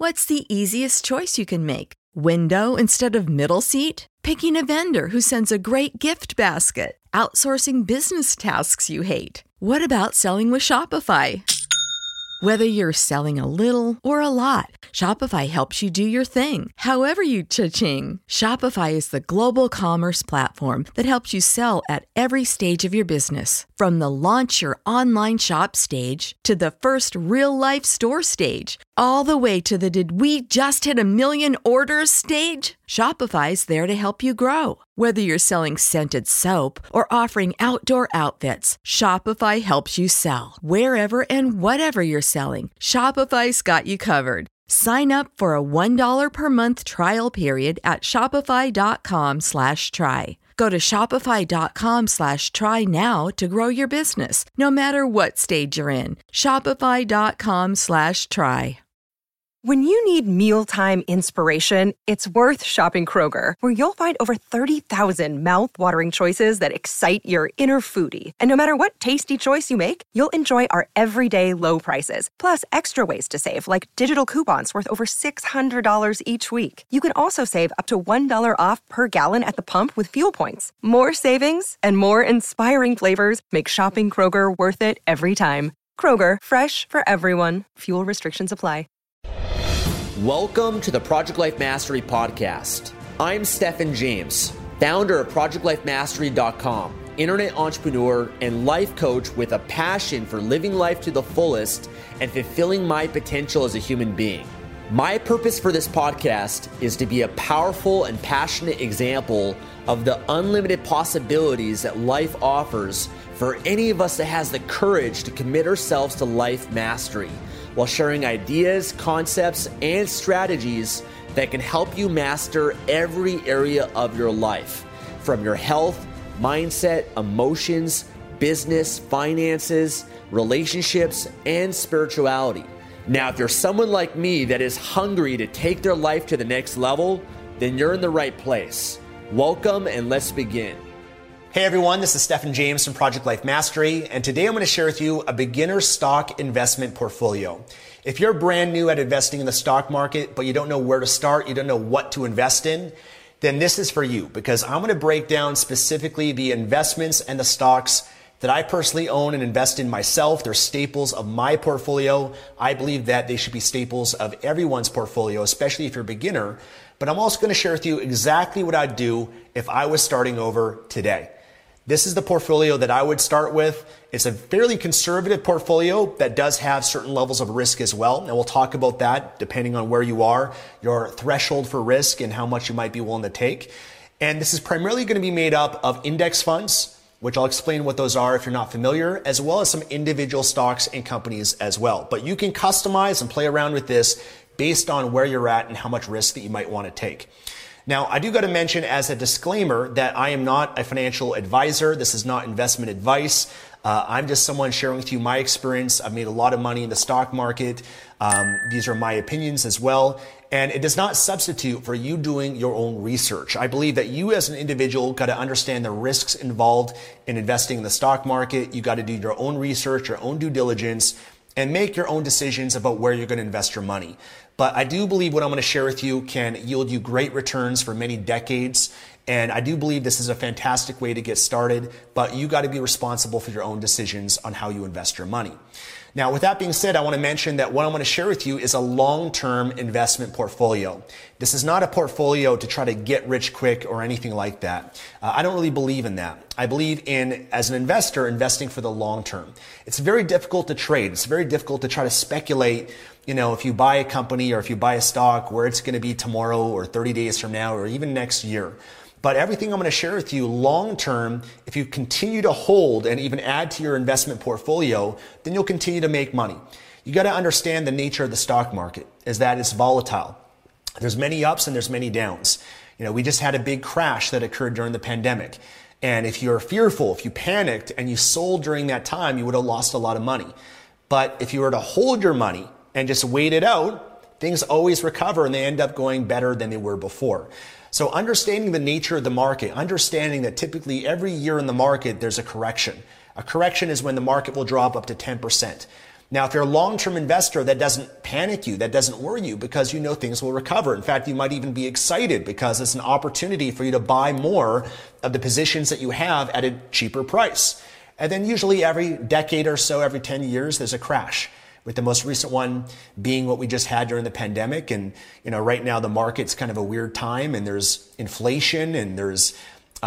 What's the easiest choice you can make? Window instead of middle seat? Picking a vendor who sends a great gift basket? Outsourcing business tasks you hate? What about selling with Shopify? Whether you're selling a little or a lot, Shopify helps you do your thing, however you cha-ching. Shopify is the global commerce platform that helps you sell at every stage of your business. From the launch your online shop stage to the first real-life store stage, all the way to the did we just hit a million orders stage. Shopify's there to help you grow. Whether you're selling scented soap or offering outdoor outfits, Shopify helps you sell. Wherever and whatever you're selling, Shopify's got you covered. Sign up for a $1 per month trial period at shopify.com/try. Go to shopify.com/try now to grow your business, no matter what stage you're in. Shopify.com/try. When you need mealtime inspiration, it's worth shopping Kroger, where you'll find over 30,000 mouth-watering choices that excite your inner foodie. And no matter what tasty choice you make, you'll enjoy our everyday low prices, plus extra ways to save, like digital coupons worth over $600 each week. You can also save up to $1 off per gallon at the pump with fuel points. More savings and more inspiring flavors make shopping Kroger worth it every time. Kroger, fresh for everyone. Fuel restrictions apply. Welcome to the Project Life Mastery Podcast. I'm Stephen James, founder of ProjectLifeMastery.com, internet entrepreneur and life coach with a passion for living life to the fullest and fulfilling my potential as a human being. My purpose for this podcast is to be a powerful and passionate example of the unlimited possibilities that life offers for any of us that has the courage to commit ourselves to life mastery, while sharing ideas, concepts, and strategies that can help you master every area of your life, from your health, mindset, emotions, business, finances, relationships, and spirituality. Now, if you're someone like me that is hungry to take their life to the next level, then you're in the right place. Welcome, and let's begin. Hey everyone, this is Stephen James from Project Life Mastery, and today I'm going to share with you a beginner stock investment portfolio. If you're brand new at investing in the stock market, but you don't know where to start, you don't know what to invest in, then this is for you, because I'm going to break down specifically the investments and the stocks that I personally own and invest in myself. They're staples of my portfolio. I believe that they should be staples of everyone's portfolio, especially if you're a beginner. But I'm also going to share with you exactly what I'd do if I was starting over today. This is the portfolio that I would start with. It's a fairly conservative portfolio that does have certain levels of risk as well. And we'll talk about that depending on where you are, your threshold for risk and how much you might be willing to take. And this is primarily going to be made up of index funds, which I'll explain what those are if you're not familiar, as well as some individual stocks and companies as well. But you can customize and play around with this based on where you're at and how much risk that you might want to take. Now, I do got to mention as a disclaimer that I am not a financial advisor. This is not investment advice. I'm just someone sharing with you my experience. I've made a lot of money in the stock market. These are my opinions as well. And it does not substitute for you doing your own research. I believe that you as an individual got to understand the risks involved in investing in the stock market. You got to do your own research, your own due diligence, and make your own decisions about where you're going to invest your money. But I do believe what I'm going to share with you can yield you great returns for many decades. And I do believe this is a fantastic way to get started, but you got to be responsible for your own decisions on how you invest your money. Now, with that being said, I want to mention that what I want to share with you is a long-term investment portfolio. This is not a portfolio to try to get rich quick or anything like that. I don't really believe in that. I believe in, as an investor, investing for the long term. It's very difficult to trade. It's very difficult to try to speculate, if you buy a company or if you buy a stock, where it's going to be tomorrow or 30 days from now or even next year. But everything I'm going to share with you long term, if you continue to hold and even add to your investment portfolio, then you'll continue to make money. You got to understand the nature of the stock market is that it's volatile. There's many ups and there's many downs. We just had a big crash that occurred during the pandemic. And if you're fearful, if you panicked and you sold during that time, you would have lost a lot of money. But if you were to hold your money and just wait it out, things always recover and they end up going better than they were before. So understanding the nature of the market, understanding that typically every year in the market, there's a correction. A correction is when the market will drop up to 10%. Now, if you're a long-term investor, that doesn't panic you, that doesn't worry you, because you know things will recover. In fact, you might even be excited because it's an opportunity for you to buy more of the positions that you have at a cheaper price. And then usually every decade or so, every 10 years, there's a crash, with the most recent one being what we just had during the pandemic. And, right now the market's kind of a weird time, and there's inflation, and there's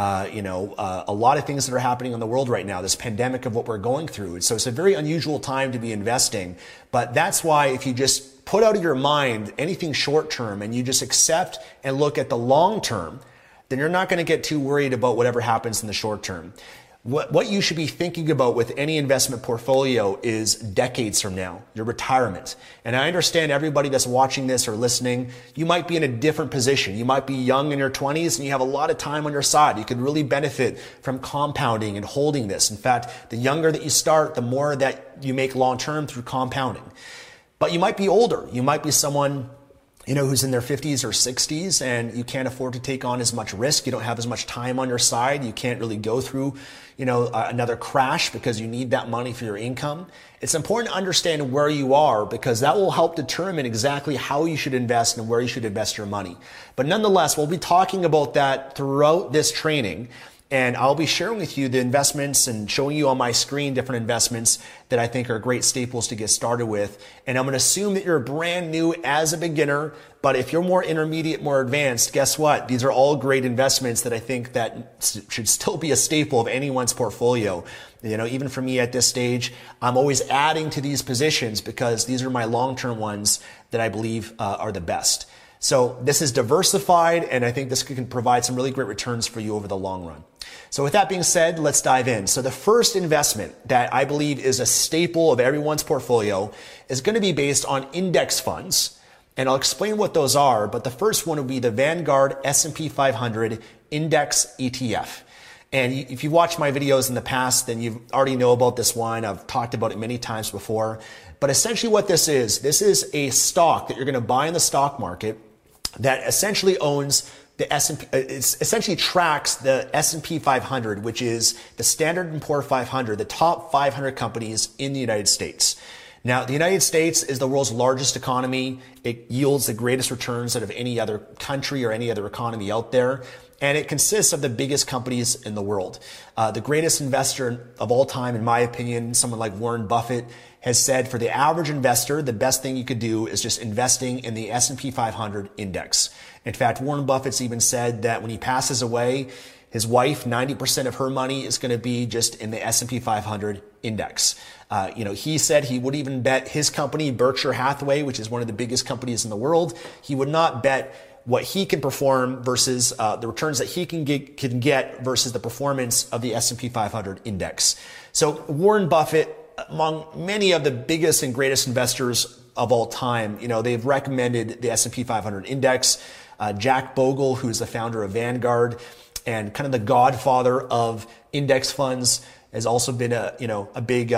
a lot of things that are happening in the world right now, this pandemic of what we're going through. And so it's a very unusual time to be investing. But that's why if you just put out of your mind anything short term and you just accept and look at the long term, then you're not going to get too worried about whatever happens in the short term. What you should be thinking about with any investment portfolio is decades from now, your retirement. And I understand everybody that's watching this or listening, you might be in a different position. You might be young in your 20s and you have a lot of time on your side. You could really benefit from compounding and holding this. In fact, the younger that you start, the more that you make long-term through compounding. But you might be older. You might be someone who's in their 50s or 60s, and you can't afford to take on as much risk. You don't have as much time on your side. You can't really go through, another crash because you need that money for your income. It's important to understand where you are, because that will help determine exactly how you should invest and where you should invest your money. But nonetheless, we'll be talking about that throughout this training. And I'll be sharing with you the investments and showing you on my screen different investments that I think are great staples to get started with. And I'm going to assume that you're brand new as a beginner, but if you're more intermediate, more advanced, guess what? These are all great investments that I think that should still be a staple of anyone's portfolio. Even for me at this stage, I'm always adding to these positions because these are my long-term ones that I believe are the best. So this is diversified, and I think this can provide some really great returns for you over the long run. So with that being said, let's dive in. So the first investment that I believe is a staple of everyone's portfolio is going to be based on index funds. And I'll explain what those are, but the first one will be the Vanguard S&P 500 Index ETF. And if you watched my videos in the past, then you already know about this one. I've talked about it many times before. But essentially what this is a stock that you're going to buy in the stock market that essentially owns the S&P, it essentially tracks the S&P 500, which is the Standard & Poor's 500, the top 500 companies in the United States. Now, the United States is the world's largest economy. It yields the greatest returns out of any other country or any other economy out there. And it consists of the biggest companies in the world. The greatest investor of all time, in my opinion, someone like Warren Buffett, has said for the average investor, the best thing you could do is just investing in the S&P 500 index. In fact, Warren Buffett's even said that when he passes away, his wife, 90% of her money is going to be just in the S&P 500 index. He said he would even bet his company, Berkshire Hathaway, which is one of the biggest companies in the world, he would not bet what he can perform versus the returns that he can get versus the performance of the S&P 500 index. So Warren Buffett, among many of the biggest and greatest investors of all time, they've recommended the S&P 500 index. Jack Bogle, who's the founder of Vanguard and kind of the godfather of index funds, has also been a big,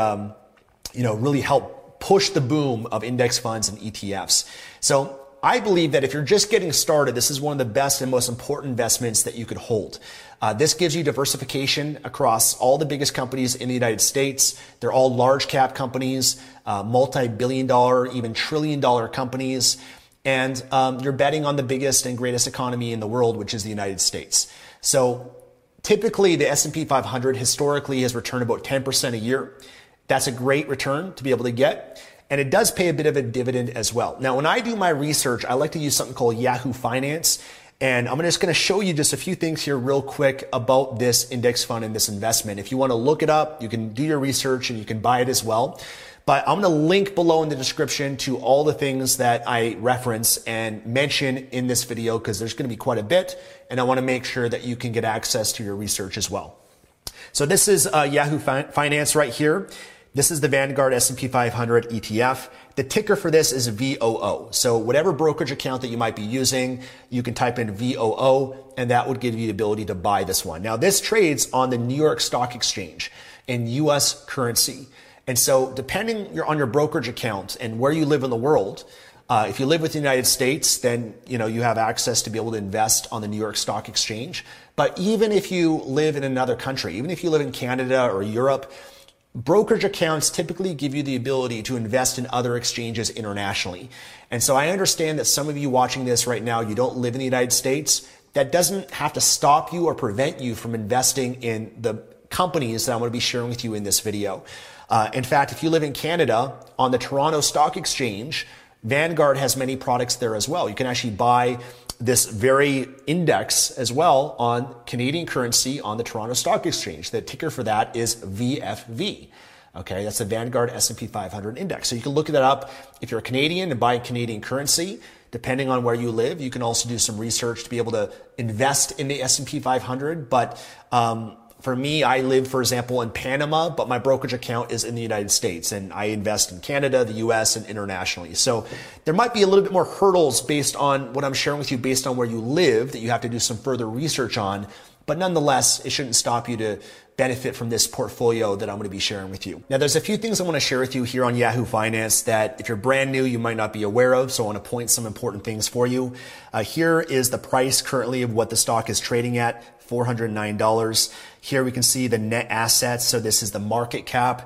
really helped push the boom of index funds and ETFs. So I believe that if you're just getting started, this is one of the best and most important investments that you could hold. This gives you diversification across all the biggest companies in the United States. They're all large cap companies, multi-billion dollar, even trillion dollar companies. And you're betting on the biggest and greatest economy in the world, which is the United States. So typically the S&P 500 historically has returned about 10% a year. That's a great return to be able to get. And it does pay a bit of a dividend as well. Now, when I do my research, I like to use something called Yahoo Finance. And I'm just going to show you just a few things here real quick about this index fund and this investment. If you want to look it up, you can do your research and you can buy it as well. But I'm going to link below in the description to all the things that I reference and mention in this video, because there's going to be quite a bit. And I want to make sure that you can get access to your research as well. So this is Yahoo Finance right here. This is the Vanguard S&P 500 ETF. The ticker for this is VOO. So whatever brokerage account that you might be using, you can type in VOO, and that would give you the ability to buy this one. Now, this trades on the New York Stock Exchange in U.S. currency. And so depending on your brokerage account and where you live in the world, if you live with the United States, then you have access to be able to invest on the New York Stock Exchange. But even if you live in another country, even if you live in Canada or Europe, brokerage accounts typically give you the ability to invest in other exchanges internationally. And so I understand that some of you watching this right now, you don't live in the United States. That doesn't have to stop you or prevent you from investing in the companies that I'm going to be sharing with you in this video. In fact, if you live in Canada, on the Toronto Stock Exchange, Vanguard has many products there as well. You can actually buy this very index as well on Canadian currency on the Toronto Stock Exchange. The ticker for that is VFV. Okay, that's the Vanguard S&P 500 index. So you can look that up if you're a Canadian and buy Canadian currency. Depending on where you live, you can also do some research to be able to invest in the S&P 500. But for me, I live, for example, in Panama, but my brokerage account is in the United States, and I invest in Canada, the US, and internationally. So there might be a little bit more hurdles based on what I'm sharing with you, based on where you live, that you have to do some further research on. But nonetheless, it shouldn't stop you to benefit from this portfolio that I'm going to be sharing with you. Now, there's a few things I want to share with you here on Yahoo Finance that if you're brand new, you might not be aware of. So I want to point some important things for you. Here is the price currently of what the stock is trading at, $409. Here we can see the net assets. So this is the market cap,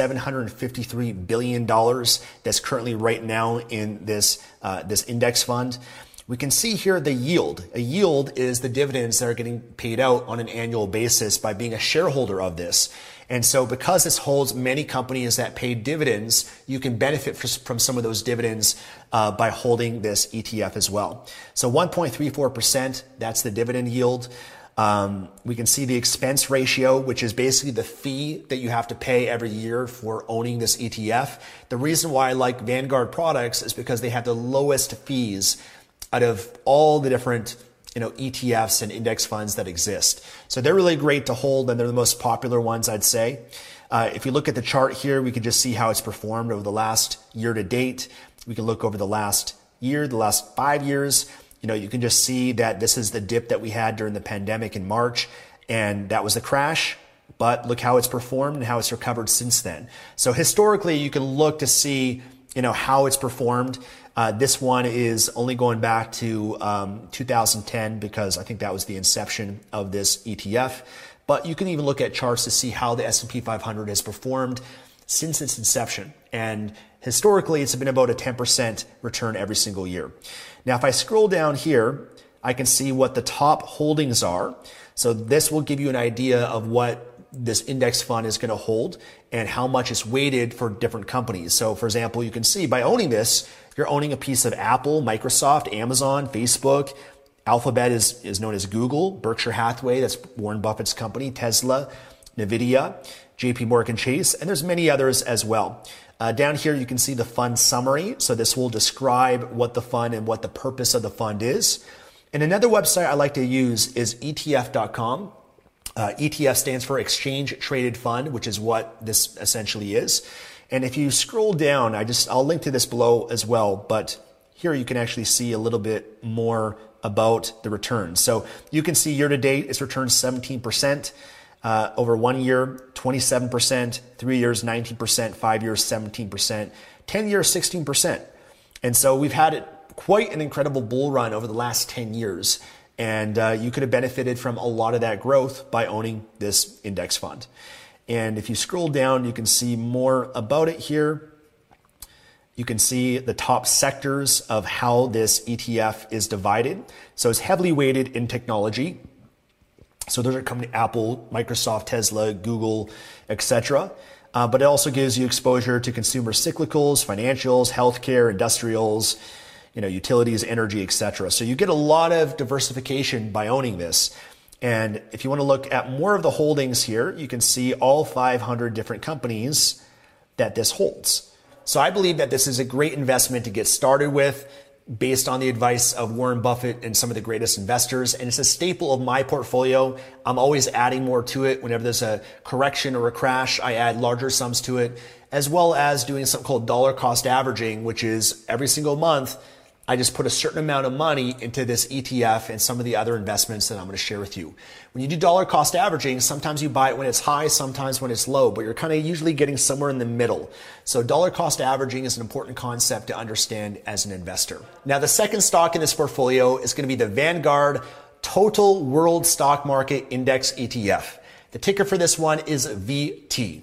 $753 billion that's currently right now in this index fund. We can see here the yield. A yield is the dividends that are getting paid out on an annual basis by being a shareholder of this. And so because this holds many companies that pay dividends, you can benefit from some of those dividends by holding this ETF as well. So 1.34%, that's the dividend yield. We can see the expense ratio, which is basically the fee that you have to pay every year for owning this ETF. The reason why I like Vanguard products is because they have the lowest fees out of all the different ETFs and index funds that exist. So they're really great to hold, and they're the most popular ones, I'd say. If you look at the chart here, we can just see how it's performed over the last year to date. We can look over the last year, the last 5 years. You can just see that this is the dip that we had during the pandemic in March, and that was the crash. But look how it's performed and how it's recovered since then. So historically, you can look to see how it's performed. This one is only going back to 2010 because I think that was the inception of this ETF. But you can even look at charts to see how the S&P 500 has performed since its inception. And historically, it's been about a 10% return every single year. Now, if I scroll down here, I can see what the top holdings are. So this will give you an idea of what this index fund is going to hold and how much it's weighted for different companies. So for example, you can see by owning this, you're owning a piece of Apple, Microsoft, Amazon, Facebook. Alphabet is known as Google, Berkshire Hathaway, that's Warren Buffett's company, Tesla, NVIDIA, JP Morgan Chase, and there's many others as well. Down here, you can see the fund summary. So this will describe what the fund and what the purpose of the fund is. And another website I like to use is ETF.com. ETF stands for Exchange Traded Fund, which is what this essentially is. And if you scroll down, I'll link to this below as well, but here you can actually see a little bit more about the returns. So you can see year to date, it's returned 17%, over 1 year, 27%, 3 years, 19%, 5 years, 17%, 10 years, 16%. And so we've had quite an incredible bull run over the last 10 years. And you could have benefited from a lot of that growth by owning this index fund. And if you scroll down, you can see more about it here. You can see the top sectors of how this ETF is divided. So it's heavily weighted in technology. So those are companies Apple, Microsoft, Tesla, Google, etc. But it also gives you exposure to consumer cyclicals, financials, healthcare, industrials, utilities, energy, etc. So you get a lot of diversification by owning this. And if you want to look at more of the holdings here, you can see all 500 different companies that this holds. So I believe that this is a great investment to get started with based on the advice of Warren Buffett and some of the greatest investors. And it's a staple of my portfolio. I'm always adding more to it. Whenever there's a correction or a crash, I add larger sums to it, as well as doing something called dollar cost averaging, which is every single month, I just put a certain amount of money into this ETF and some of the other investments that I'm going to share with you. When you do dollar cost averaging, sometimes you buy it when it's high, sometimes when it's low, but you're kind of usually getting somewhere in the middle. So dollar cost averaging is an important concept to understand as an investor. Now, the second stock in this portfolio is going to be the Vanguard Total World Stock Market Index ETF. The ticker for this one is VT.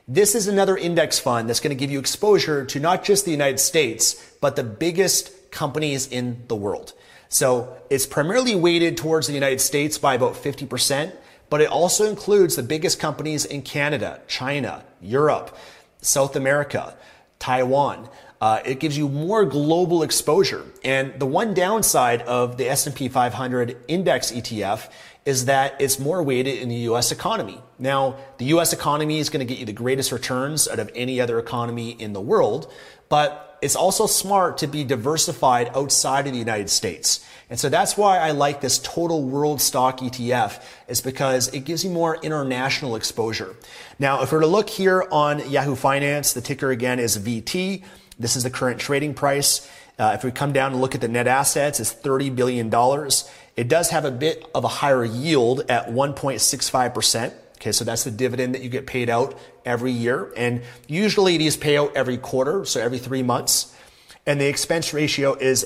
This is another index fund that's going to give you exposure to not just the United States, but the biggest companies in the world. So it's primarily weighted towards the United States by about 50%, but it also includes the biggest companies in Canada, China, Europe, South America, Taiwan. It gives you more global exposure. And the one downside of the S&P 500 index ETF is that it's more weighted in the U.S. economy. Now, the U.S. economy is going to get you the greatest returns out of any other economy in the world, but it's also smart to be diversified outside of the United States. And so that's why I like this total world stock ETF, is because it gives you more international exposure. Now, if we're to look here on Yahoo Finance, the ticker again is VT. This is the current trading price. If we come down and look at the net assets, it's $30 billion. It does have a bit of a higher yield at 1.65%. Okay, so that's the dividend that you get paid out every year. And usually these pay out every quarter, so every 3 months. And the expense ratio is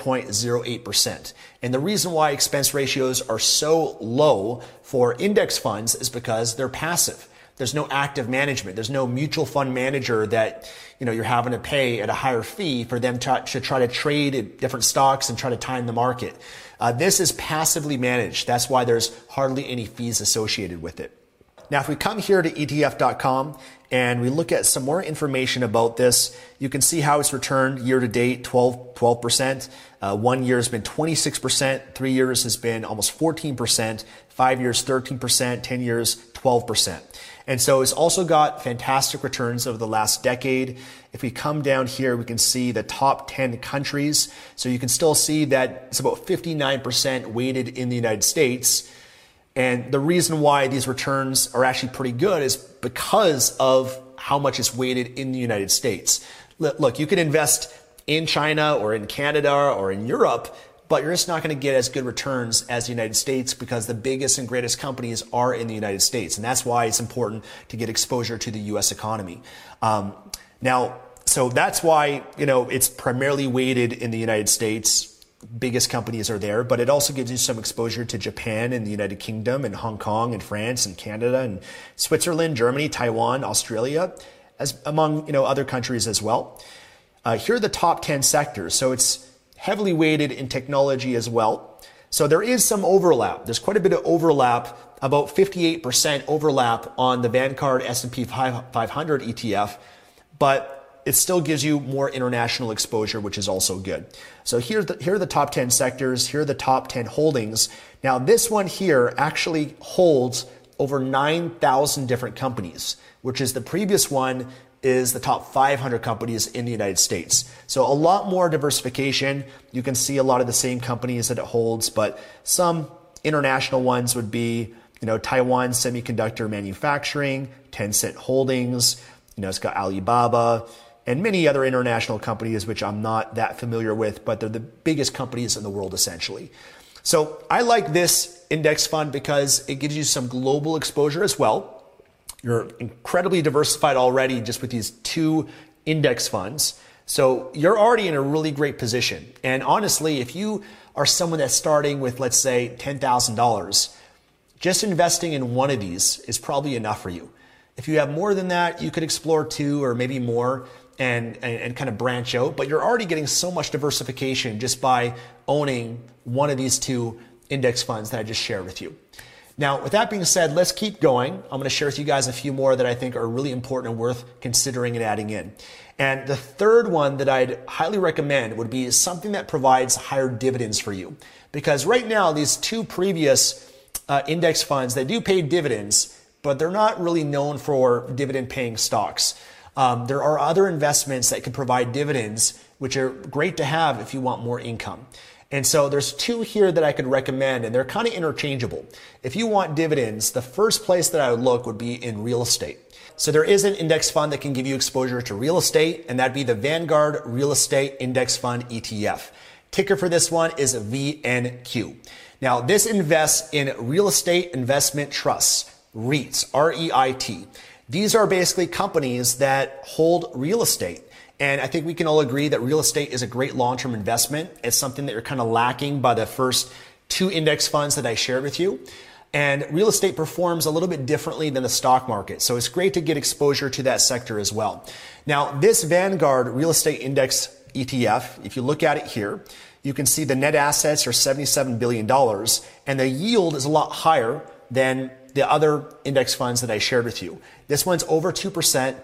0.08%. And the reason why expense ratios are so low for index funds is because they're passive. There's no active management. There's no mutual fund manager that, you're having to pay at a higher fee for them to try to trade in different stocks and try to time the market. This is passively managed. That's why there's hardly any fees associated with it. Now, if we come here to ETF.com and we look at some more information about this, you can see how it's returned year to date, 12%. 1 year has been 26%. 3 years has been almost 14%. 5 years, 13%. 10 years, 12%. And so it's also got fantastic returns over the last decade. If we come down here, we can see the top 10 countries. So you can still see that it's about 59% weighted in the United States. And the reason why these returns are actually pretty good is because of how much is weighted in the United States. Look, you can invest in China or in Canada or in Europe, but you're just not going to get as good returns as the United States because the biggest and greatest companies are in the United States. And that's why it's important to get exposure to the U.S. economy. So that's why, it's primarily weighted in the United States. Biggest companies are there, but it also gives you some exposure to Japan and the United Kingdom and Hong Kong and France and Canada and Switzerland, Germany, Taiwan, Australia, as among, other countries as well. Here are the top 10 sectors. So it's heavily weighted in technology as well. So there is some overlap. There's quite a bit of overlap, about 58% overlap on the Vanguard S&P 500 ETF, but it still gives you more international exposure, which is also good. So here are the top 10 sectors. Here are the top 10 holdings. Now, this one here actually holds over 9,000 different companies, which is the previous one is the top 500 companies in the United States. So a lot more diversification. You can see a lot of the same companies that it holds, but some international ones would be, Taiwan Semiconductor Manufacturing, Tencent Holdings, it's got Alibaba, and many other international companies, which I'm not that familiar with, but they're the biggest companies in the world, essentially. So I like this index fund because it gives you some global exposure as well. You're incredibly diversified already just with these 2 index funds. So you're already in a really great position. And honestly, if you are someone that's starting with, let's say, $10,000, just investing in one of these is probably enough for you. If you have more than that, you could explore 2 or maybe more and kind of branch out. But you're already getting so much diversification just by owning one of these 2 index funds that I just shared with you. Now, with that being said, let's keep going. I'm going to share with you guys a few more that I think are really important and worth considering and adding in. And the third one that I'd highly recommend would be something that provides higher dividends for you. Because right now, these 2 previous index funds, they do pay dividends, but they're not really known for dividend paying stocks. There are other investments that can provide dividends, which are great to have if you want more income. And so there's 2 here that I could recommend, and they're kind of interchangeable. If you want dividends, the first place that I would look would be in real estate. So there is an index fund that can give you exposure to real estate, and that'd be the Vanguard Real Estate Index Fund ETF. Ticker for this one is VNQ. Now, this invests in real estate investment trusts, REITs, R-E-I-T. These are basically companies that hold real estate. And I think we can all agree that real estate is a great long-term investment. It's something that you're kind of lacking by the first 2 index funds that I shared with you. And real estate performs a little bit differently than the stock market. So it's great to get exposure to that sector as well. Now, this Vanguard Real Estate Index ETF, if you look at it here, you can see the net assets are $77 billion and the yield is a lot higher than the other index funds that I shared with you. This one's over 2%,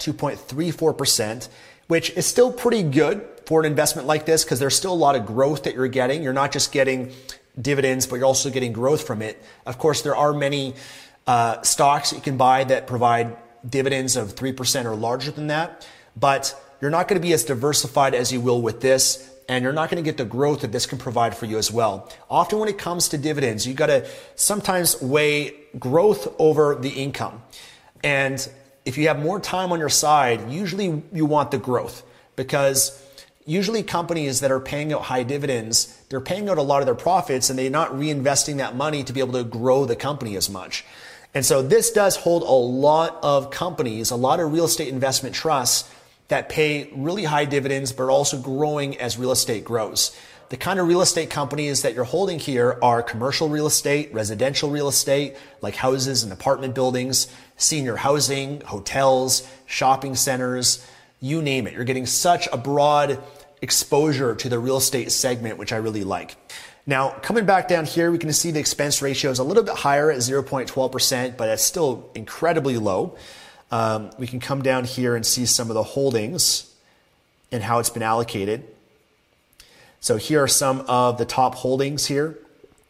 2.34%, which is still pretty good for an investment like this because there's still a lot of growth that you're getting. You're not just getting dividends, but you're also getting growth from it. Of course, there are many stocks that you can buy that provide dividends of 3% or larger than that, but you're not going to be as diversified as you will with this, and you're not going to get the growth that this can provide for you as well. Often when it comes to dividends, you got to sometimes weigh growth over the income. And if you have more time on your side, usually you want the growth, because usually companies that are paying out high dividends, they're paying out a lot of their profits and they're not reinvesting that money to be able to grow the company as much. And so this does hold a lot of companies, a lot of real estate investment trusts that pay really high dividends, but are also growing as real estate grows. The kind of real estate companies that you're holding here are commercial real estate, residential real estate, like houses and apartment buildings, senior housing, hotels, shopping centers, you name it. You're getting such a broad exposure to the real estate segment, which I really like. Now, coming back down here, we can see the expense ratio is a little bit higher at 0.12%, but it's still incredibly low. We can come down here and see some of the holdings and how it's been allocated. So here are some of the top holdings here.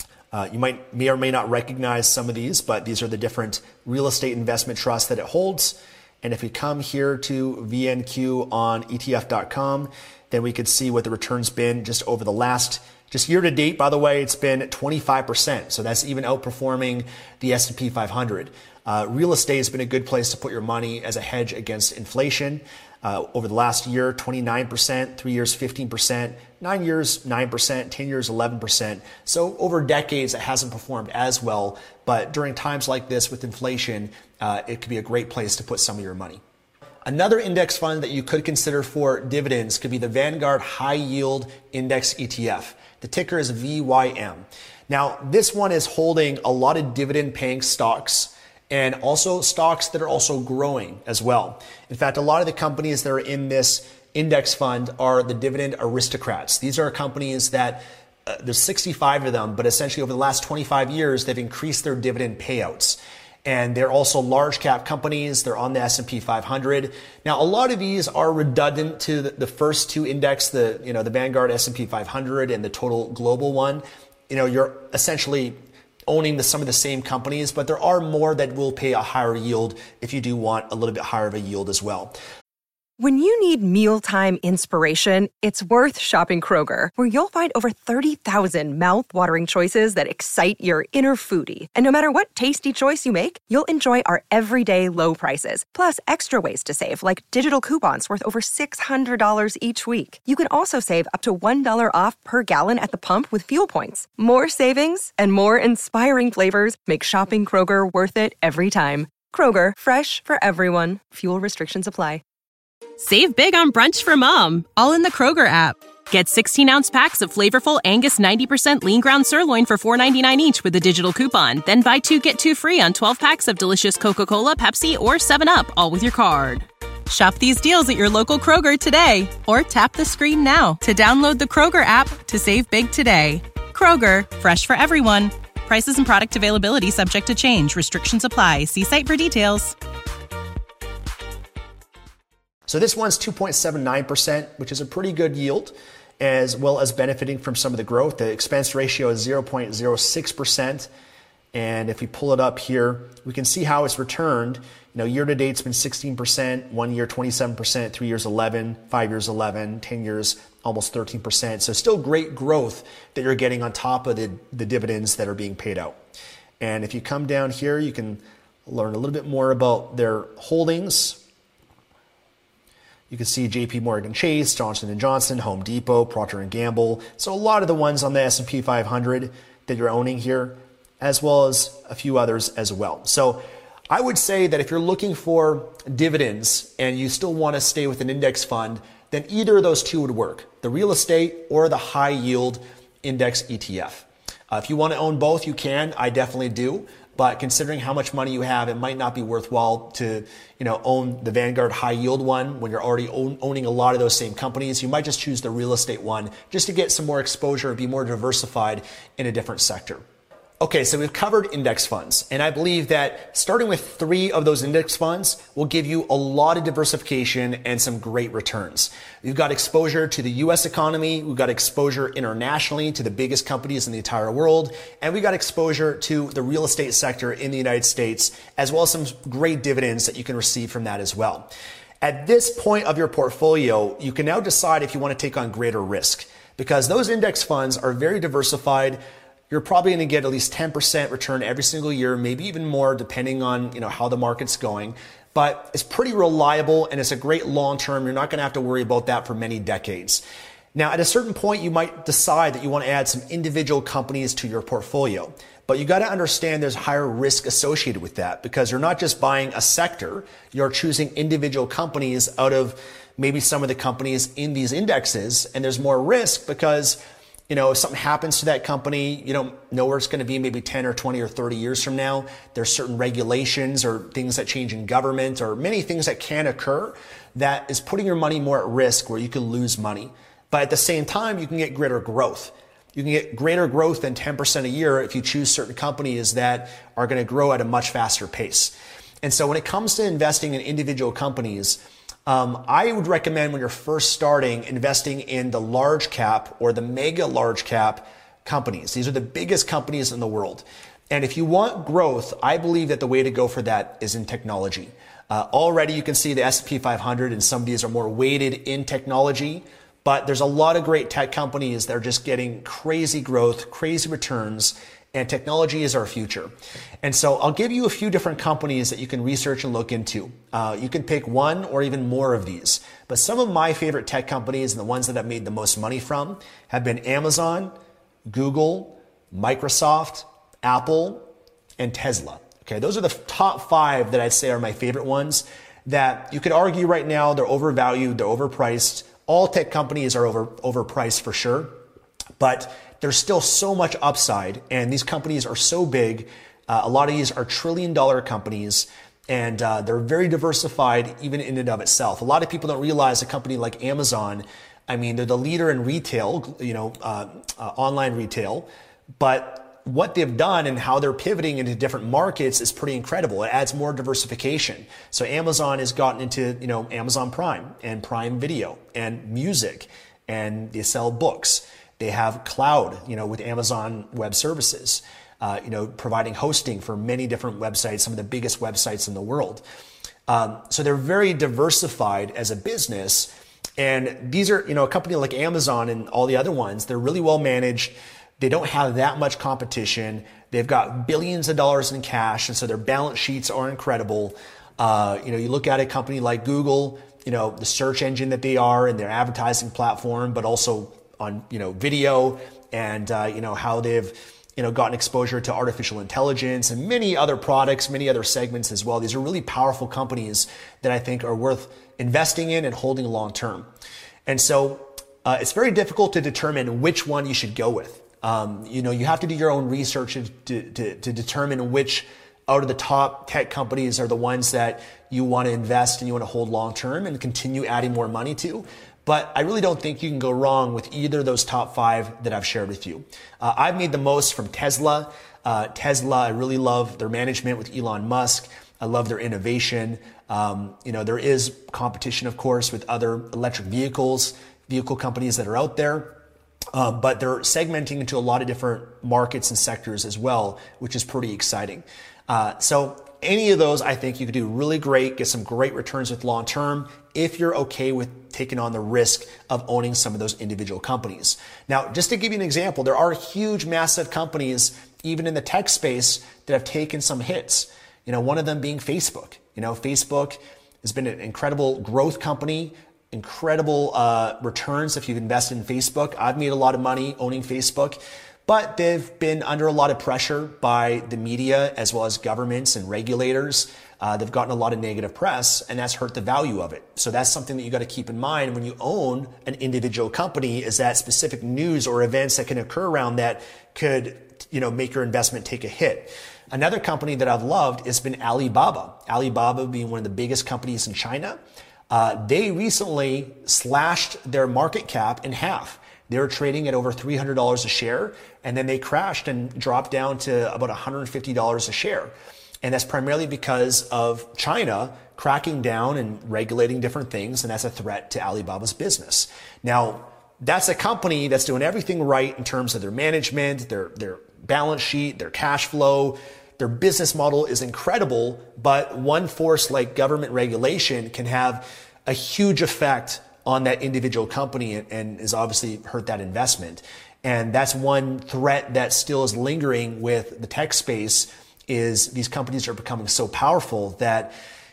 You may or may not recognize some of these, but these are the different real estate investment trusts that it holds. And if we come here to VNQ on ETF.com, then we could see what the return's been just over the last, just year to date, by the way, it's been 25%. So that's even outperforming the S&P 500. Real estate has been a good place to put your money as a hedge against inflation. Over the last year, 29%, 3 years, 15%, 9 years, 9%, 10 years, 11%. So over decades, it hasn't performed as well. But during times like this with inflation, it could be a great place to put some of your money. Another index fund that you could consider for dividends could be the Vanguard High Yield Index ETF. The ticker is VYM. Now, this one is holding a lot of dividend paying stocks and also stocks that are also growing as well. In fact, a lot of the companies that are in this index fund are the dividend aristocrats. These are companies that there's 65 of them, but essentially over the last 25 years, they've increased their dividend payouts. And they're also large cap companies. They're on the S&P 500. Now, a lot of these are redundant to the first two index, the Vanguard S&P 500 and the total global one. You're essentially owning some of the same companies, but there are more that will pay a higher yield if you do want a little bit higher of a yield as well. When you need mealtime inspiration, it's worth shopping Kroger, where you'll find over 30,000 mouth-watering choices that excite your inner foodie. And no matter what tasty choice you make, you'll enjoy our everyday low prices, plus extra ways to save, like digital coupons worth over $600 each week. You can also save up to $1 off per gallon at the pump with fuel points. More savings and more inspiring flavors make shopping Kroger worth it every time. Kroger, fresh for everyone. Fuel restrictions apply. Save big on brunch for mom, all in the Kroger app. Get 16-ounce packs of flavorful Angus 90% lean ground sirloin for $4.99 each with a digital coupon. Then buy 2, get 2 free on 12 packs of delicious Coca-Cola, Pepsi, or 7-Up, all with your card. Shop these deals at your local Kroger today, or tap the screen now to download the Kroger app to save big today. Kroger, fresh for everyone. Prices and product availability subject to change. Restrictions apply. See site for details. So this one's 2.79%, which is a pretty good yield, as well as benefiting from some of the growth. The expense ratio is 0.06%. And if we pull it up here, we can see how it's returned. Year to date, it's been 16%, 1 year, 27%, 3 years, 11, 5 years, 11, 10 years, almost 13%. So still great growth that you're getting on top of the dividends that are being paid out. And if you come down here, you can learn a little bit more about their holdings. You can see JP Morgan Chase, Johnson & Johnson, Home Depot, Procter & Gamble. So a lot of the ones on the S&P 500 that you're owning here, as well as a few others as well. So I would say that if you're looking for dividends and you still want to stay with an index fund, then either of those two would work, the real estate or the high yield index ETF. If you want to own both, you can. I definitely do. but considering how much money you have, it might not be worthwhile to, own the Vanguard high yield one when you're already owning a lot of those same companies. You might just choose the real estate one just to get some more exposure and be more diversified in a different sector. Okay, so we've covered index funds, and I believe that starting with 3 of those index funds will give you a lot of diversification and some great returns. We've got exposure to the US economy, we've got exposure internationally to the biggest companies in the entire world, and we've got exposure to the real estate sector in the United States, as well as some great dividends that you can receive from that as well. At this point of your portfolio, you can now decide if you want to take on greater risk, because those index funds are very diversified. You're probably going to get at least 10% return every single year, maybe even more depending on, how the market's going. But it's pretty reliable and it's a great long term. You're not going to have to worry about that for many decades. Now, at a certain point, you might decide that you want to add some individual companies to your portfolio. But you got to understand there's higher risk associated with that, because you're not just buying a sector, you're choosing individual companies out of maybe some of the companies in these indexes. And there's more risk because if something happens to that company, you don't know where it's going to be maybe 10 or 20 or 30 years from now. There's certain regulations or things that change in government or many things that can occur that is putting your money more at risk where you can lose money. But at the same time, you can get greater growth. You can get greater growth than 10% a year if you choose certain companies that are going to grow at a much faster pace. And so when it comes to investing in individual companies, I would recommend when you're first starting investing in the large cap or the mega large cap companies. These are the biggest companies in the world. And if you want growth, I believe that the way to go for that is in technology. Already you can see the S&P 500 and some of these are more weighted in technology, but there's a lot of great tech companies that are just getting crazy growth, crazy returns, and technology is our future. And so I'll give you a few different companies that you can research and look into. You can pick one or even more of these. But some of my favorite tech companies and the ones that I've made the most money from have been Amazon, Google, Microsoft, Apple, and Tesla. Okay, those are the top 5 that I'd say are my favorite ones that you could argue right now they're overvalued, they're overpriced. All tech companies are overpriced for sure. But there's still so much upside, and these companies are so big. A lot of these are trillion-dollar companies, and they're very diversified even in and of itself. A lot of people don't realize a company like Amazon, they're the leader in retail, online retail, but what they've done and how they're pivoting into different markets is pretty incredible. It adds more diversification. So Amazon has gotten into, Amazon Prime and Prime Video and music, and they sell books. They have cloud, with Amazon Web Services, providing hosting for many different websites, some of the biggest websites in the world. So they're very diversified as a business. And these are, a company like Amazon and all the other ones, they're really well managed. They don't have that much competition. They've got billions of dollars in cash. And so their balance sheets are incredible. You look at a company like Google, the search engine that they are and their advertising platform, but also on, video and, how they've, gotten exposure to artificial intelligence and many other products, many other segments as well. These are really powerful companies that I think are worth investing in and holding long term. And so, it's very difficult to determine which one you should go with. You have to do your own research to determine which out of the top tech companies are the ones that you want to invest and you want to hold long term and continue adding more money to. But I really don't think you can go wrong with either of those top 5 that I've shared with you. I've made the most from Tesla. Tesla, I really love their management with Elon Musk. I love their innovation. There is competition, of course, with other electric vehicle companies that are out there. But they're segmenting into a lot of different markets and sectors as well, which is pretty exciting. So any of those, I think you could do really great, get some great returns with long term if you're okay with taking on the risk of owning some of those individual companies. Now, just to give you an example, there are huge, massive companies, even in the tech space, that have taken some hits. One of them being Facebook. Facebook has been an incredible growth company, incredible returns if you've invested in Facebook. I've made a lot of money owning Facebook, but they've been under a lot of pressure by the media as well as governments and regulators. They've gotten a lot of negative press, and that's hurt the value of it. So that's something that you got to keep in mind when you own an individual company, is that specific news or events that can occur around that could, make your investment take a hit. Another company that I've loved has been Alibaba. Alibaba being one of the biggest companies in China. They recently slashed their market cap in half. They were trading at over $300 a share, and then they crashed and dropped down to about $150 a share. And that's primarily because of China cracking down and regulating different things, and that's a threat to Alibaba's business. Now, that's a company that's doing everything right in terms of their management, their balance sheet, their cash flow. Their business model is incredible, but one force like government regulation can have a huge effect on that individual company and has obviously hurt that investment. And that's one threat that still is lingering with the tech space, is these companies are becoming so powerful that,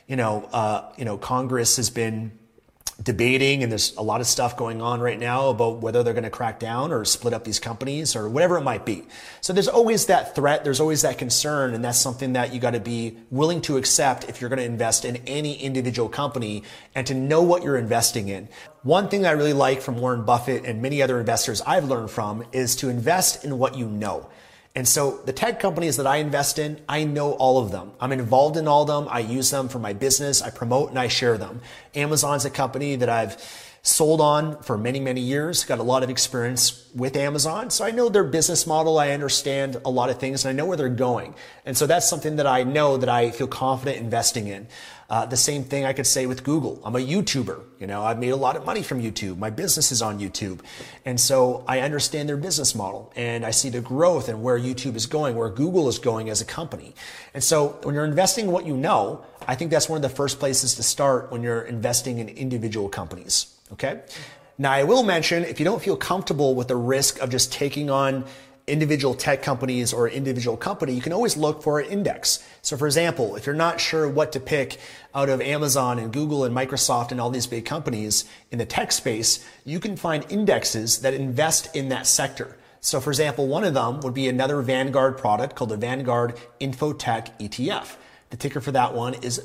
Congress has been debating, and there's a lot of stuff going on right now about whether they're going to crack down or split up these companies or whatever it might be. So there's always that threat. There's always that concern. And that's something that you got to be willing to accept if you're going to invest in any individual company, and to know what you're investing in. One thing I really like from Warren Buffett and many other investors I've learned from is to invest in what you know. And so the tech companies that I invest in, I know all of them. I'm involved in all of them. I use them for my business. I promote and I share them. Amazon's a company that I've sold on for many, many years, got a lot of experience with Amazon. So I know their business model. I understand a lot of things, and I know where they're going. And so that's something that I know that I feel confident investing in. The same thing I could say with Google. I'm a YouTuber. I've made a lot of money from YouTube. My business is on YouTube. And so I understand their business model, and I see the growth and where YouTube is going, where Google is going as a company. And so when you're investing in what you know, I think that's one of the first places to start when you're investing in individual companies. Okay. Now I will mention, if you don't feel comfortable with the risk of just taking on individual tech companies or individual company, you can always look for an index. So for example, if you're not sure what to pick out of Amazon and Google and Microsoft and all these big companies in the tech space, you can find indexes that invest in that sector. So for example, one of them would be another Vanguard product called the Vanguard Infotech ETF. The ticker for that one is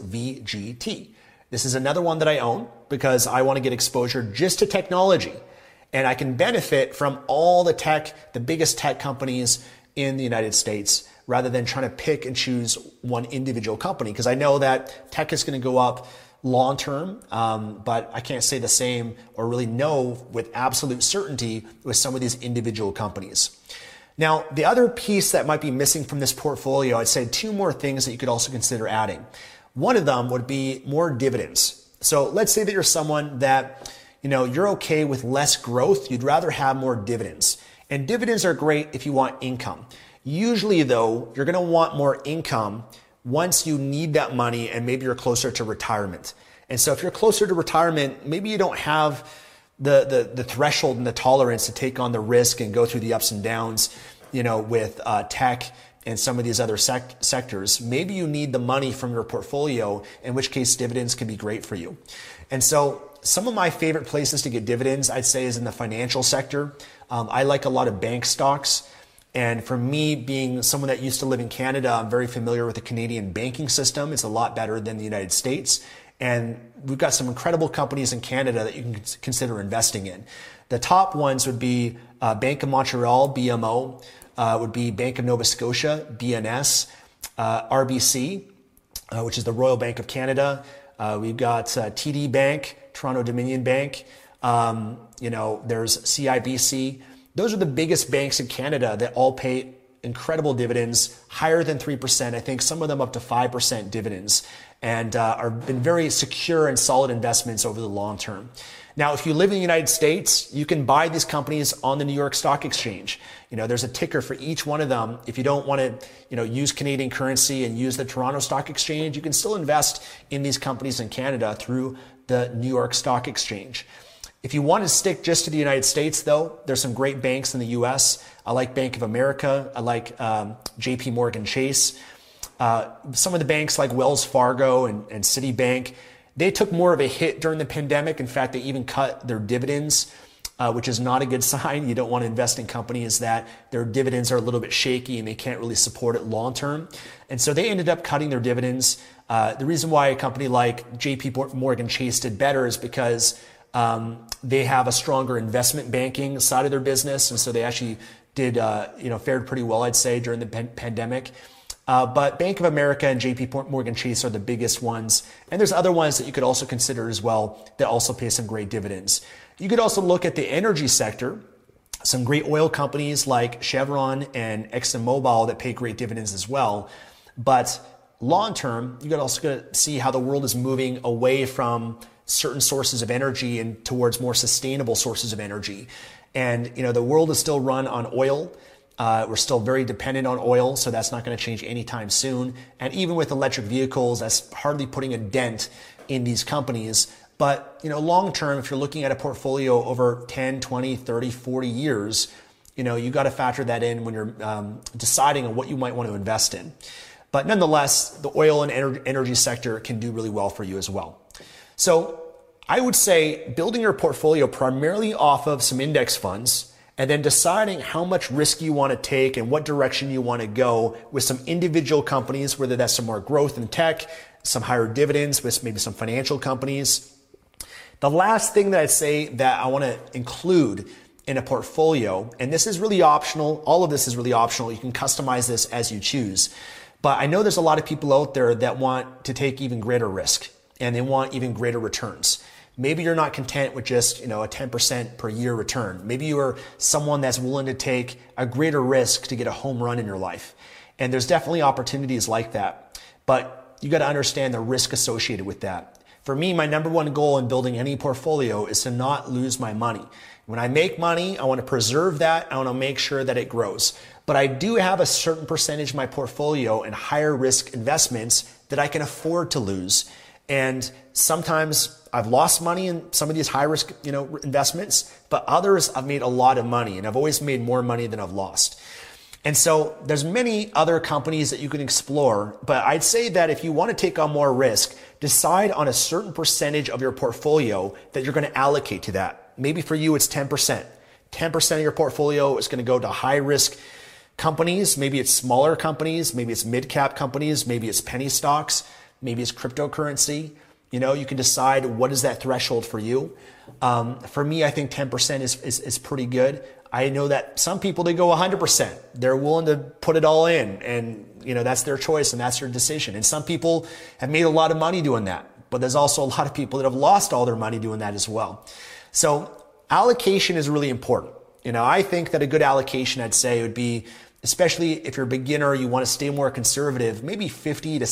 VGT. This is another one that I own because I want to get exposure just to technology. And I can benefit from all the biggest tech companies in the United States, rather than trying to pick and choose one individual company. Because I know that tech is going to go up long term, but I can't say the same or really know with absolute certainty with some of these individual companies. Now, the other piece that might be missing from this portfolio, I'd say two more things that you could also consider adding. One of them would be more dividends. So let's say that you're someone that, you're okay with less growth. You'd rather have more dividends. And dividends are great if you want income. Usually though, you're going to want more income once you need that money and maybe you're closer to retirement. And so if you're closer to retirement, maybe you don't have the threshold and the tolerance to take on the risk and go through the ups and downs, with tech and some of these other sectors. Maybe you need the money from your portfolio, in which case dividends can be great for you. And so some of my favorite places to get dividends, I'd say, is in the financial sector. I like a lot of bank stocks. And for me, being someone that used to live in Canada, I'm very familiar with the Canadian banking system. It's a lot better than the United States. And we've got some incredible companies in Canada that you can consider investing in. The top ones would be Bank of Montreal, BMO, would be Bank of Nova Scotia, BNS, RBC, which is the Royal Bank of Canada. We've got TD Bank, Toronto Dominion Bank. There's CIBC. Those are the biggest banks in Canada that all pay incredible dividends, higher than 3%. I think some of them up to 5% dividends, and are been very secure and solid investments over the long term. Now, if you live in the United States, you can buy these companies on the New York Stock Exchange. There's a ticker for each one of them. If you don't want to, use Canadian currency and use the Toronto Stock Exchange, you can still invest in these companies in Canada through the New York Stock Exchange. If you want to stick just to the United States, though, there's some great banks in the U.S. I like Bank of America. I like JP Morgan Chase. Some of the banks like Wells Fargo and Citibank, they took more of a hit during the pandemic. In fact, they even cut their dividends which is not a good sign. You don't want to invest in companies that their dividends are a little bit shaky and they can't really support it long term. And so they ended up cutting their dividends. The reason why a company like JP Morgan Chase did better is because they have a stronger investment banking side of their business. And so they actually did, fared pretty well, I'd say, during the pandemic. But Bank of America and JP Morgan Chase are the biggest ones. And there's other ones that you could also consider as well that also pay some great dividends. You could also look at the energy sector, some great oil companies like Chevron and ExxonMobil that pay great dividends as well. But long term, you could also see how the world is moving away from certain sources of energy and towards more sustainable sources of energy. And, the world is still run on oil. We're still very dependent on oil, so that's not going to change anytime soon. And even with electric vehicles, that's hardly putting a dent in these companies. But, long term, if you're looking at a portfolio over 10, 20, 30, 40 years, you got to factor that in when you're deciding on what you might want to invest in. But nonetheless, the oil and energy sector can do really well for you as well. So I would say building your portfolio primarily off of some index funds and then deciding how much risk you want to take and what direction you want to go with some individual companies, whether that's some more growth in tech, some higher dividends with maybe some financial companies. The last thing that I'd say that I want to include in a portfolio, and this is really optional, all of this is really optional, you can customize this as you choose, but I know there's a lot of people out there that want to take even greater risk and they want even greater returns. Maybe you're not content with just, a 10% per year return. Maybe you are someone that's willing to take a greater risk to get a home run in your life. And there's definitely opportunities like that, but you got to understand the risk associated with that. For me, my number one goal in building any portfolio is to not lose my money. When I make money, I want to preserve that. I want to make sure that it grows. But I do have a certain percentage of my portfolio in higher risk investments that I can afford to lose. And sometimes I've lost money in some of these high risk, investments, but others I've made a lot of money, and I've always made more money than I've lost. And so there's many other companies that you can explore, but I'd say that if you want to take on more risk, decide on a certain percentage of your portfolio that you're going to allocate to that. Maybe for you, it's 10%. 10% of your portfolio is going to go to high risk companies. Maybe it's smaller companies. Maybe it's mid-cap companies. Maybe it's penny stocks. Maybe it's cryptocurrency. You can decide what is that threshold for you. For me, I think 10% is pretty good. I know that some people, they go 100%. They're willing to put it all in, and that's their choice and that's their decision. And some people have made a lot of money doing that, but there's also a lot of people that have lost all their money doing that as well. So allocation is really important. I think that a good allocation, I'd say, would be, especially if you're a beginner, you want to stay more conservative, maybe 50 to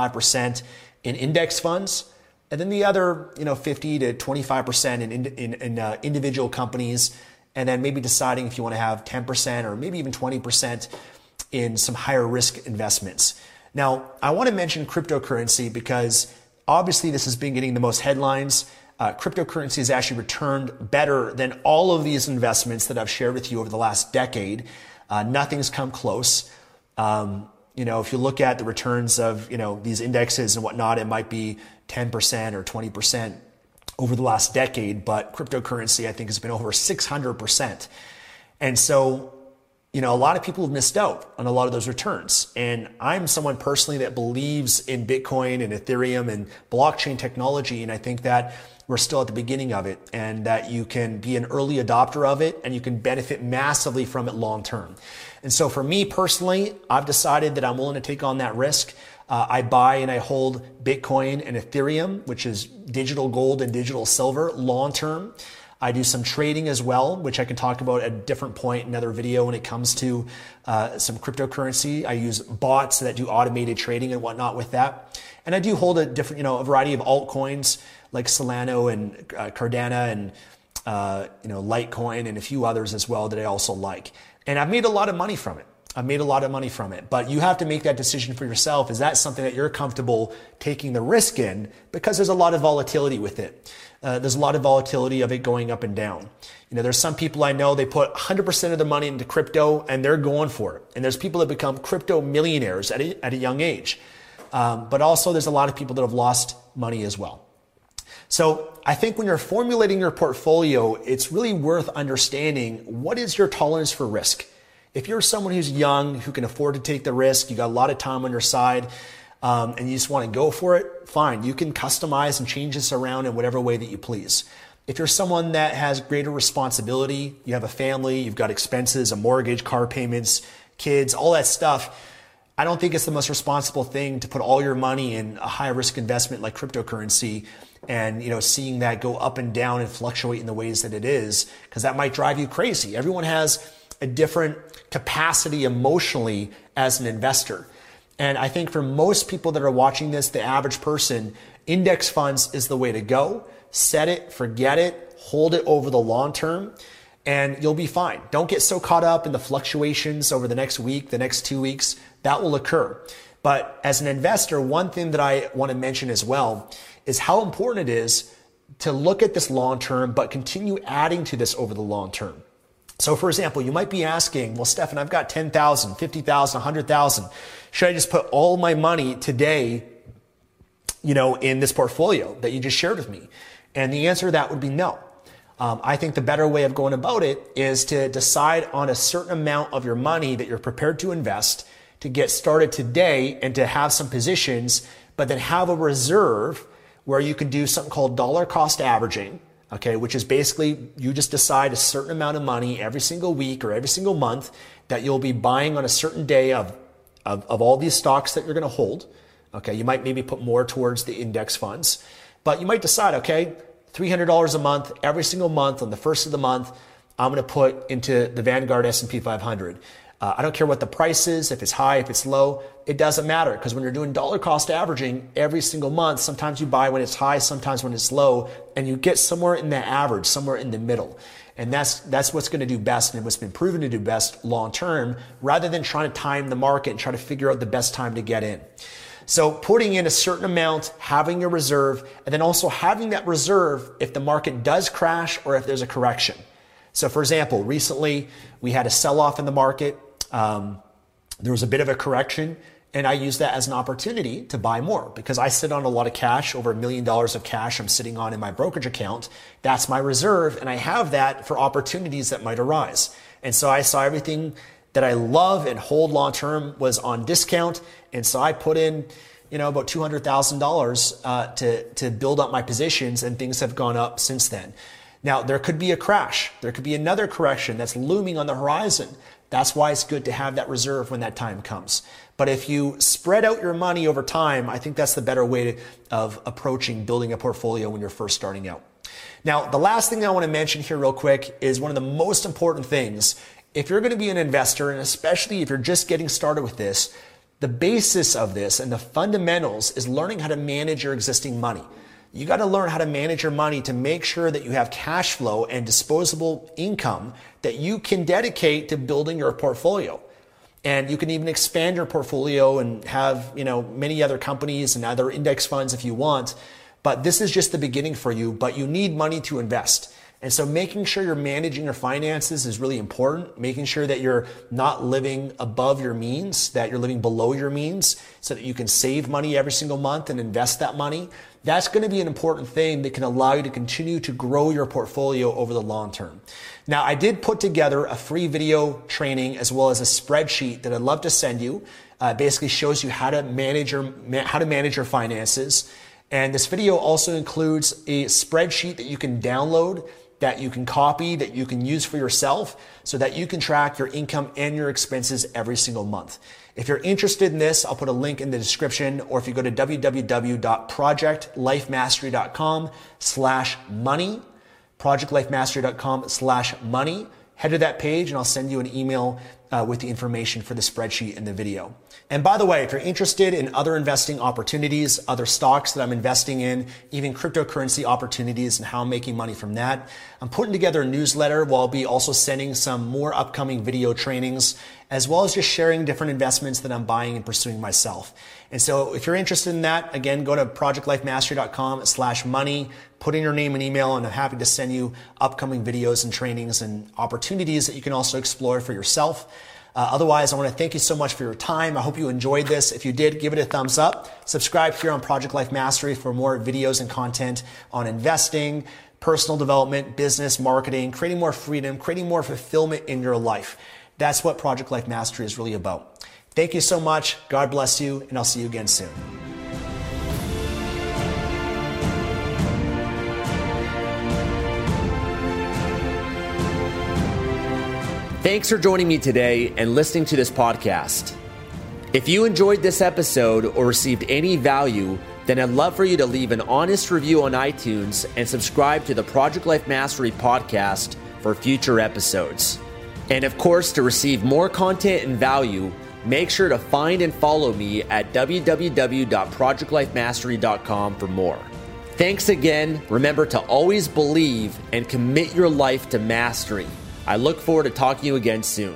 75% in index funds, and then the other, 50 to 25% in individual companies. And then maybe deciding if you want to have 10% or maybe even 20% in some higher risk investments. Now, I want to mention cryptocurrency because obviously this has been getting the most headlines. Cryptocurrency has actually returned better than all of these investments that I've shared with you over the last decade. Nothing's come close. If you look at the returns of, these indexes and whatnot, it might be 10% or 20%. Over the last decade, but cryptocurrency, I think, has been over 600%. And so, a lot of people have missed out on a lot of those returns. And I'm someone personally that believes in Bitcoin and Ethereum and blockchain technology. And I think that we're still at the beginning of it and that you can be an early adopter of it and you can benefit massively from it long term. And so for me personally, I've decided that I'm willing to take on that risk. I buy and I hold Bitcoin and Ethereum, which is digital gold and digital silver long term. I do some trading as well, which I can talk about at a different point in another video when it comes to some cryptocurrency. I use bots that do automated trading and whatnot with that. And I do hold a different, a variety of altcoins like Solana and Cardano and, Litecoin and a few others as well that I also like. And I've made a lot of money from it. But you have to make that decision for yourself. Is that something that you're comfortable taking the risk in? Because there's a lot of volatility with it. There's a lot of volatility of it going up and down. There's some people I know, they put 100% of their money into crypto and they're going for it. And there's people that become crypto millionaires at a young age. But also there's a lot of people that have lost money as well. So I think when you're formulating your portfolio, it's really worth understanding what is your tolerance for risk. If you're someone who's young, who can afford to take the risk, you got a lot of time on your side, and you just want to go for it, fine. You can customize and change this around in whatever way that you please. If you're someone that has greater responsibility, you have a family, you've got expenses, a mortgage, car payments, kids, all that stuff, I don't think it's the most responsible thing to put all your money in a high risk investment like cryptocurrency and, seeing that go up and down and fluctuate in the ways that it is, because that might drive you crazy. Everyone has a different capacity emotionally as an investor. And I think for most people that are watching this, the average person, index funds is the way to go. Set it, forget it, hold it over the long term, and you'll be fine. Don't get so caught up in the fluctuations over the next week, the next 2 weeks. That will occur. But as an investor, one thing that I want to mention as well is how important it is to look at this long term, but continue adding to this over the long term. So for example, you might be asking, well, Stefan, I've got 10,000, 50,000, 100,000. Should I just put all my money today, in this portfolio that you just shared with me? And the answer to that would be no. I think the better way of going about it is to decide on a certain amount of your money that you're prepared to invest to get started today and to have some positions, but then have a reserve where you can do something called dollar cost averaging, okay, which is basically you just decide a certain amount of money every single week or every single month that you'll be buying on a certain day of all these stocks that you're going to hold. Okay, you might maybe put more towards the index funds, but you might decide, okay, $300 a month, every single month on the first of the month, I'm going to put into the Vanguard S&P 500. I don't care what the price is, if it's high, if it's low, it doesn't matter, because when you're doing dollar cost averaging every single month, sometimes you buy when it's high, sometimes when it's low, and you get somewhere in the average, somewhere in the middle. And that's what's going to do best and what's been proven to do best long term, rather than trying to time the market and try to figure out the best time to get in. So putting in a certain amount, having your reserve, and then also having that reserve if the market does crash or if there's a correction. So for example, recently we had a sell-off in the market. There was a bit of a correction, and I used that as an opportunity to buy more because I sit on a lot of cash, over $1 million of cash I'm sitting on in my brokerage account. That's my reserve, and I have that for opportunities that might arise. And so I saw everything that I love and hold long term was on discount, and so I put in, about $200,000 to build up my positions, and things have gone up since then. Now, there could be a crash. There could be another correction that's looming on the horizon. That's why it's good to have that reserve when that time comes. But if you spread out your money over time, I think that's the better way of approaching building a portfolio when you're first starting out. Now, the last thing I want to mention here real quick is one of the most important things. If you're going to be an investor, and especially if you're just getting started with this, the basis of this and the fundamentals is learning how to manage your existing money. You got to learn how to manage your money to make sure that you have cash flow and disposable income that you can dedicate to building your portfolio. And you can even expand your portfolio and have, many other companies and other index funds if you want. But this is just the beginning for you, but you need money to invest. And so making sure you're managing your finances is really important. Making sure that you're not living above your means, that you're living below your means, so that you can save money every single month and invest that money. That's going to be an important thing that can allow you to continue to grow your portfolio over the long term. Now, I did put together a free video training as well as a spreadsheet that I'd love to send you. Basically shows you how to manage your finances. And this video also includes a spreadsheet that you can download, that you can copy, that you can use for yourself so that you can track your income and your expenses every single month. If you're interested in this, I'll put a link in the description, or if you go to www.projectlifemastery.com/money, projectlifemastery.com/money, head to that page and I'll send you an email with the information for the spreadsheet and the video. And by the way, if you're interested in other investing opportunities, other stocks that I'm investing in, even cryptocurrency opportunities and how I'm making money from that, I'm putting together a newsletter where I'll be also sending some more upcoming video trainings, as well as just sharing different investments that I'm buying and pursuing myself. And so if you're interested in that, again, go to projectlifemastery.com/money, put in your name and email, and I'm happy to send you upcoming videos and trainings and opportunities that you can also explore for yourself. Otherwise, I want to thank you so much for your time. I hope you enjoyed this. If you did, give it a thumbs up. Subscribe here on Project Life Mastery for more videos and content on investing, personal development, business, marketing, creating more freedom, creating more fulfillment in your life. That's what Project Life Mastery is really about. Thank you so much. God bless you, and I'll see you again soon. Thanks for joining me today and listening to this podcast. If you enjoyed this episode or received any value, then I'd love for you to leave an honest review on iTunes and subscribe to the Project Life Mastery podcast for future episodes. And of course, to receive more content and value, make sure to find and follow me at www.projectlifemastery.com for more. Thanks again. Remember to always believe and commit your life to mastery. I look forward to talking to you again soon.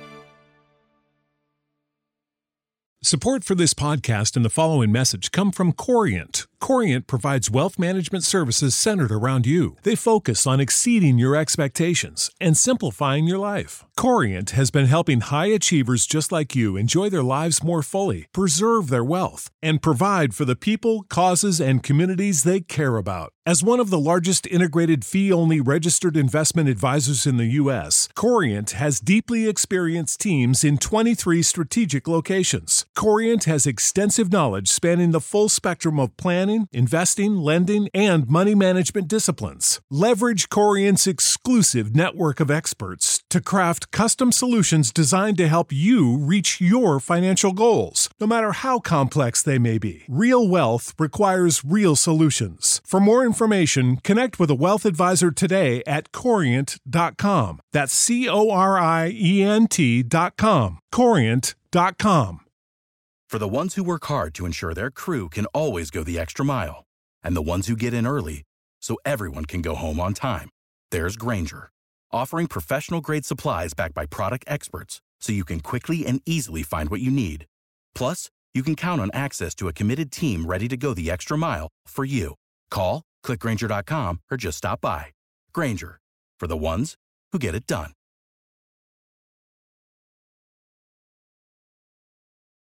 Support for this podcast and the following message come from Corient. Corient provides wealth management services centered around you. They focus on exceeding your expectations and simplifying your life. Corient has been helping high achievers just like you enjoy their lives more fully, preserve their wealth, and provide for the people, causes, and communities they care about. As one of the largest integrated fee-only registered investment advisors in the U.S., Corient has deeply experienced teams in 23 strategic locations. Corient has extensive knowledge spanning the full spectrum of planning, investing, lending, and money management disciplines. Leverage Corient's exclusive network of experts to craft custom solutions designed to help you reach your financial goals, no matter how complex they may be. Real wealth requires real solutions. For more information, connect with a wealth advisor today at Corient.com. That's Corient.com. Corient.com. For the ones who work hard to ensure their crew can always go the extra mile, and the ones who get in early so everyone can go home on time, there's Grainger, offering professional-grade supplies backed by product experts so you can quickly and easily find what you need. Plus, you can count on access to a committed team ready to go the extra mile for you. Call, click Grainger.com, or just stop by. Grainger, for the ones who get it done.